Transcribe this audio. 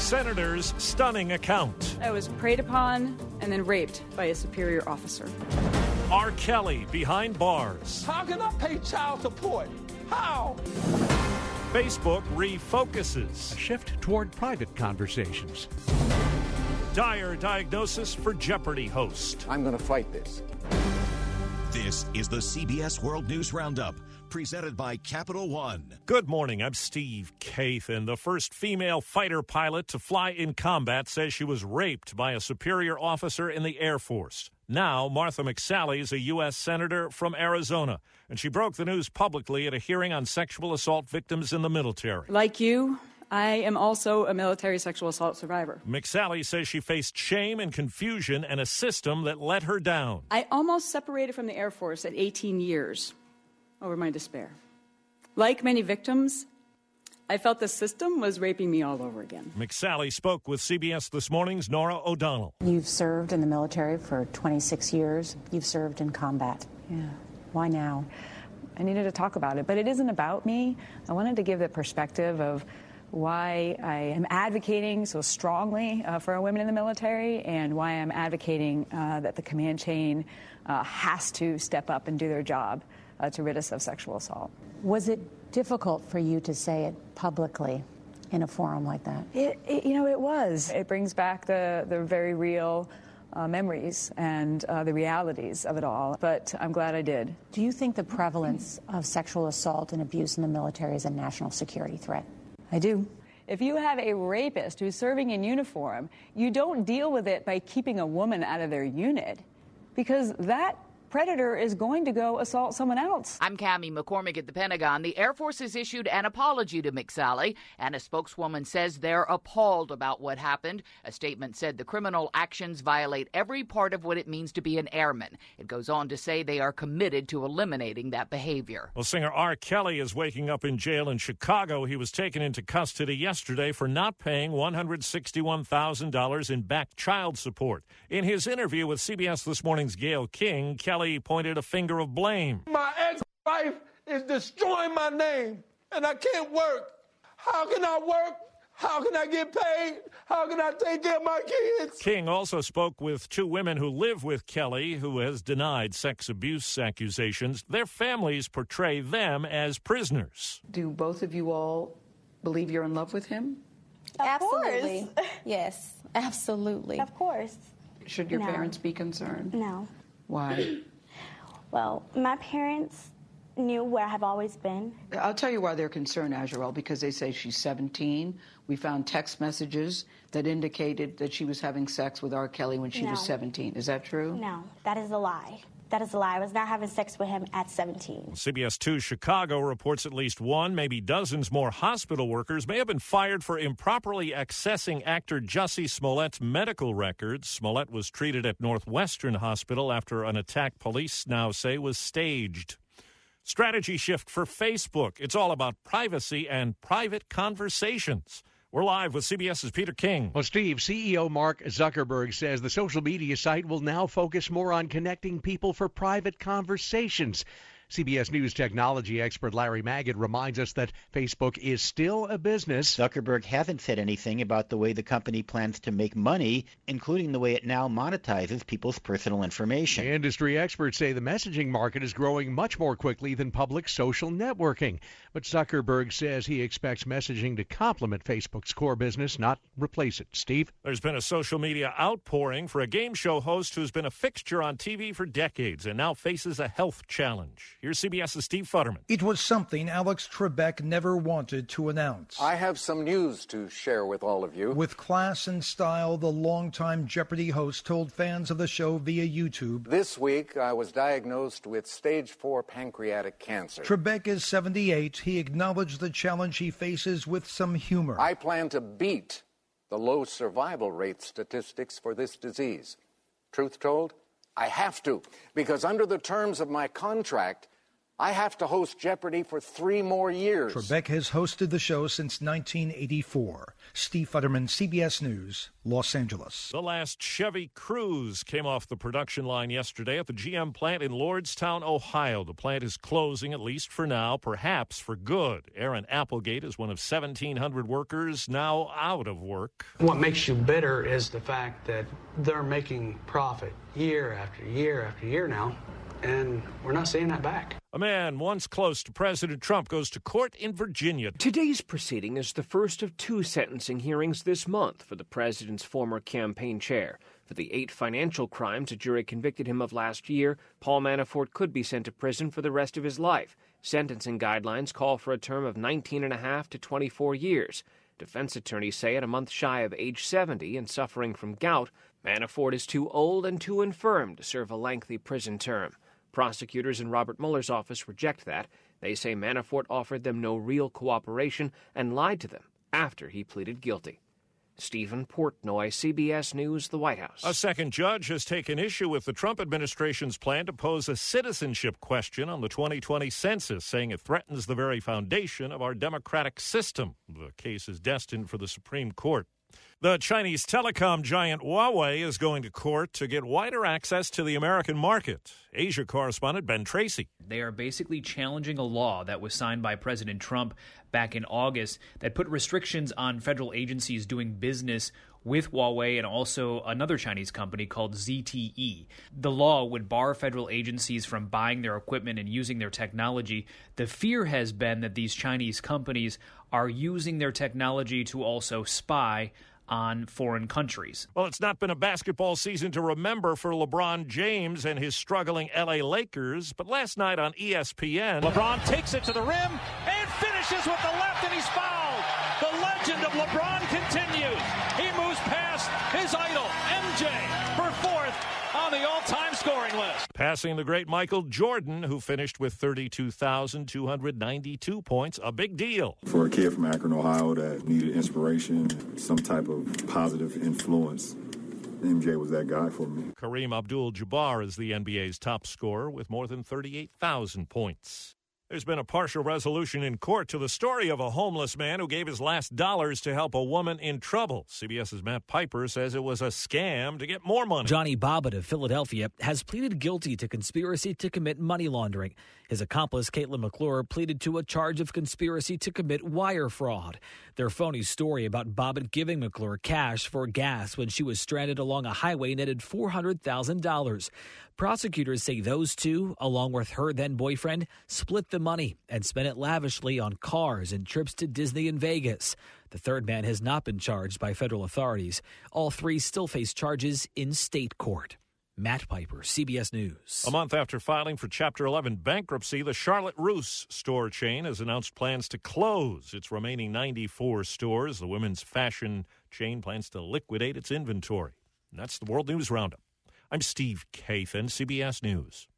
Senator's stunning account. I was preyed upon and then raped by a superior officer. R. Kelly behind bars. How can I pay child support? How? Facebook refocuses. A shift toward private conversations. Dire diagnosis for Jeopardy host. I'm going to fight this. This is the CBS World News Roundup, presented by Capital One. Good morning, I'm Steve Kathan. The first female fighter pilot to fly in combat says she was raped by a superior officer in the Air Force. Now, Martha McSally is a U.S. Senator from Arizona, and she broke the news publicly at a hearing on sexual assault victims in the military. Like you, I am also a military sexual assault survivor. McSally says she faced shame and confusion and a system that let her down. I almost separated from the Air Force at 18 years over my despair. Like many victims, I felt the system was raping me all over again. McSally spoke with CBS This Morning's Norah O'Donnell. You've served in the military for 26 years. You've served in combat. Yeah. Why now? I needed to talk about it, but it isn't about me. I wanted to give the perspective of why I am advocating so strongly for our women in the military and why I'm advocating that the command chain has to step up and do their job to rid us of sexual assault. Was it difficult for you to say it publicly in a forum like that? It was. It brings back the very real memories and the realities of it all, but I'm glad I did. Do you think the prevalence of sexual assault and abuse in the military is a national security threat? I do. If you have a rapist who's serving in uniform, you don't deal with it by keeping a woman out of their unit, because that predator is going to go assault someone else. I'm Cammie McCormick at the Pentagon. The Air Force has issued an apology to McSally, and a spokeswoman says they're appalled about what happened. A statement said the criminal actions violate every part of what it means to be an airman. It goes on to say they are committed to eliminating that behavior. Well, singer R. Kelly is waking up in jail in Chicago. He was taken into custody yesterday for not paying $161,000 in back child support. In his interview with CBS This Morning's Gayle King, Kelly pointed a finger of blame. My ex-wife is destroying my name, and I can't work. How can I work? How can I get paid? How can I take care of my kids? King also spoke with two women who live with Kelly, who has denied sex abuse accusations. Their families portray them as prisoners. Do both of you all believe you're in love with him? Absolutely. Yes, absolutely. Of course. Should your parents be concerned? No. Why? Well, my parents knew where I have always been. I'll tell you why they're concerned, Azrael, because they say she's 17. We found text messages that indicated that she was having sex with R. Kelly when she was 17. Is that true? No, that is a lie. That is a lie. I was not having sex with him at 17. CBS 2 Chicago reports at least one, maybe dozens more hospital workers may have been fired for improperly accessing actor Jussie Smollett's medical records. Smollett was treated at Northwestern Hospital after an attack police now say was staged. Strategy shift for Facebook. It's all about privacy and private conversations. We're live with CBS's Peter King. Well, Steve, CEO Mark Zuckerberg says the social media site will now focus more on connecting people for private conversations. CBS News technology expert Larry Magid reminds us that Facebook is still a business. Zuckerberg hasn't said anything about the way the company plans to make money, including the way it now monetizes people's personal information. Industry experts say the messaging market is growing much more quickly than public social networking. But Zuckerberg says he expects messaging to complement Facebook's core business, not replace it. Steve? There's been a social media outpouring for a game show host who's been a fixture on TV for decades and now faces a health challenge. Here's CBS's Steve Futterman. It was something Alex Trebek never wanted to announce. I have some news to share with all of you. With class and style, the longtime Jeopardy host told fans of the show via YouTube. This week, I was diagnosed with stage 4 pancreatic cancer. Trebek is 78. He acknowledged the challenge he faces with some humor. I plan to beat the low survival rate statistics for this disease. Truth told, I have to, because under the terms of my contract, I have to host Jeopardy for 3 more years. Trebek has hosted the show since 1984. Steve Futterman, CBS News, Los Angeles. The last Chevy Cruze came off the production line yesterday at the GM plant in Lordstown, Ohio. The plant is closing, at least for now, perhaps for good. Aaron Applegate is one of 1,700 workers now out of work. What makes you bitter is the fact that they're making profit year after year after year now, and we're not seeing that back. A man once close to President Trump goes to court in Virginia. Today's proceeding is the first of 2 sentencing hearings this month for the president's former campaign chair. For the 8 financial crimes a jury convicted him of last year, Paul Manafort could be sent to prison for the rest of his life. Sentencing guidelines call for a term of 19.5 to 24 years. Defense attorneys say at a month shy of age 70 and suffering from gout, Manafort is too old and too infirm to serve a lengthy prison term. Prosecutors in Robert Mueller's office reject that. They say Manafort offered them no real cooperation and lied to them after he pleaded guilty. Stephen Portnoy, CBS News, the White House. A second judge has taken issue with the Trump administration's plan to pose a citizenship question on the 2020 census, saying it threatens the very foundation of our democratic system. The case is destined for the Supreme Court. The Chinese telecom giant Huawei is going to court to get wider access to the American market. Asia correspondent Ben Tracy. They are basically challenging a law that was signed by President Trump back in August that put restrictions on federal agencies doing business with Huawei and also another Chinese company called ZTE. The law would bar federal agencies from buying their equipment and using their technology. The fear has been that these Chinese companies are using their technology to also spy on foreign countries. Well, it's not been a basketball season to remember for LeBron James and his struggling L.A. Lakers, but last night on ESPN, LeBron takes it to the rim and finishes with the left, and he's fouled. The legend of LeBron continues. He moves past his idol, MJ, for 4th on the all-time scoring list. Passing the great Michael Jordan, who finished with 32,292 points, a big deal. For a kid from Akron, Ohio that needed inspiration, some type of positive influence, MJ was that guy for me. Kareem Abdul-Jabbar is the NBA's top scorer with more than 38,000 points. There's been a partial resolution in court to the story of a homeless man who gave his last dollars to help a woman in trouble. CBS's Matt Piper says it was a scam to get more money. Johnny Bobbitt of Philadelphia has pleaded guilty to conspiracy to commit money laundering. His accomplice, Caitlin McClure, pleaded to a charge of conspiracy to commit wire fraud. Their phony story about Bobbitt giving McClure cash for gas when she was stranded along a highway netted $400,000. Prosecutors say those two, along with her then-boyfriend, split the money and spent it lavishly on cars and trips to Disney and Vegas. The third man has not been charged by federal authorities. All 3 still face charges in state court. Matt Piper, CBS News. A month after filing for Chapter 11 bankruptcy, the Charlotte Russe store chain has announced plans to close its remaining 94 stores. The women's fashion chain plans to liquidate its inventory. And that's the World News Roundup. I'm Steve Kathan, CBS News.